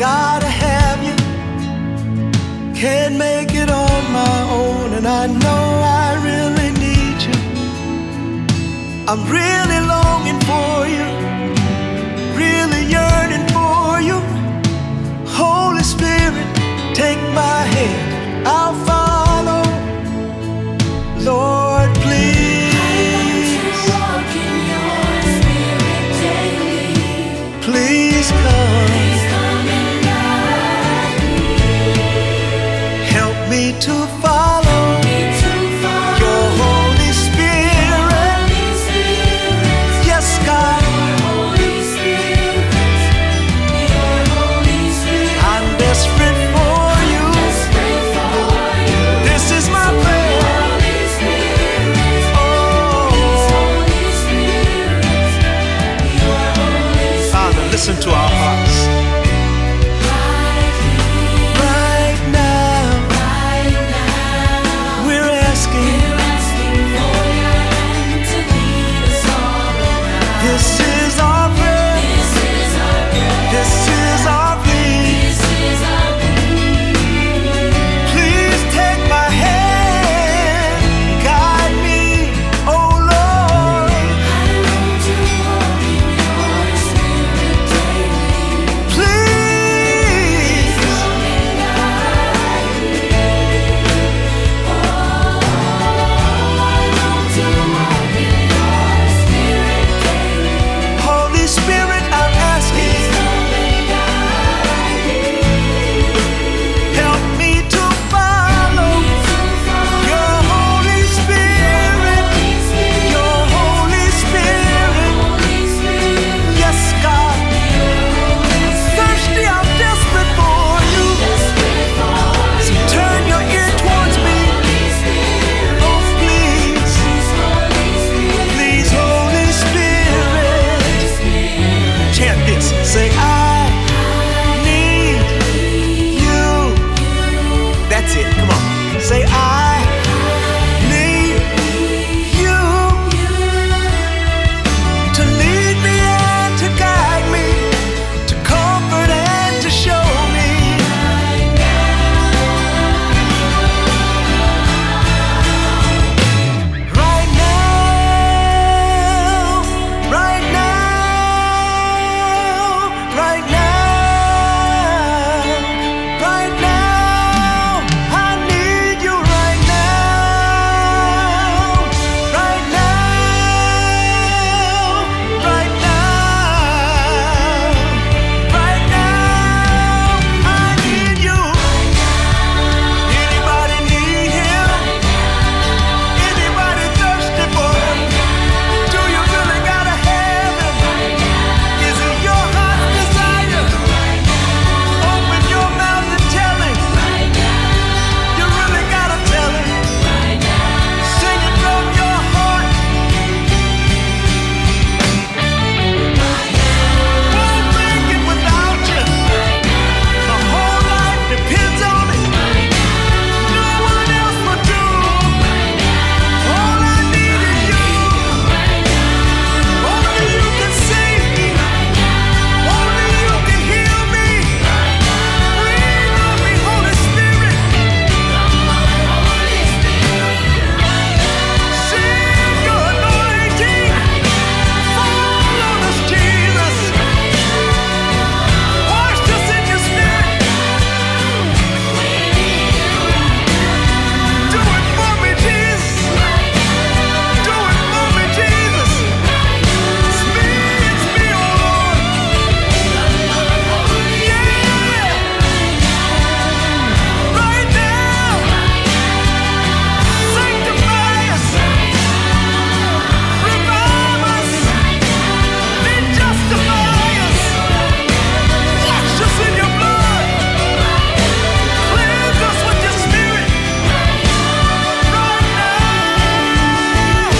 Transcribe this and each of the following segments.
gotta have you. Can't make it on my own, and I know I really need you. I'm really longing for you, really yearning for you. Holy Spirit, take my hand, I'll follow. Lord, please. I want to walk in your spirit daily. Please come. Please come and guide me. Help me to follow. Your Holy Spirit. Yes, God. I'm desperate for you. This is my prayer. Oh, Father, listen to our hearts. Right now, we're asking for your hand to lead us all around. This is our prayer. This is our plea. Please take my hand, guide me, oh Lord. I want to walk in your spirit daily. Please come and guide me. Oh, I want to walk in your spirit daily. Holy Spirit, I'm asking. Help me to follow your Holy Spirit. Your Holy Spirit. Yes, God. Thirsty, I'm desperate for you. So turn your ear towards me. Oh, please. Please, Holy Spirit. Chant this. Say, I need you. That's it. Come on. Say, I need you to lead me and to guide me, to comfort and to show me. Right now, right now, right now, right now, I need you right now, right now, right now, right now, I need you. Anybody need him? Anybody thirsty for him? Do you really gotta have him? Is it your heart's desire? Open your mouth and tell him. You really gotta tell him. Sing it from your heart. Won't make it without you. My whole life depends on it. No one else will do. All I need is you. Only you can save me. Only you can heal me. Breathe on me, Holy Spirit. Send your anointing. Fall on us, Jesus. Wash us in your spirit. Do it for me, Jesus. Do it for me, Jesus. It's me, oh Lord. Yeah. Right now. Sanctify us. Revive us. Then justify us. Wash us in your blood. Cleanse us with your spirit. Right now.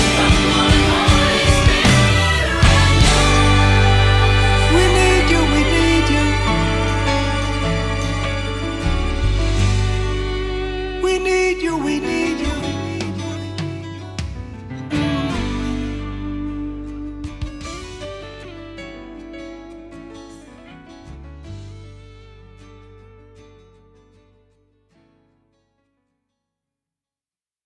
We need you, we need you. We need you, we need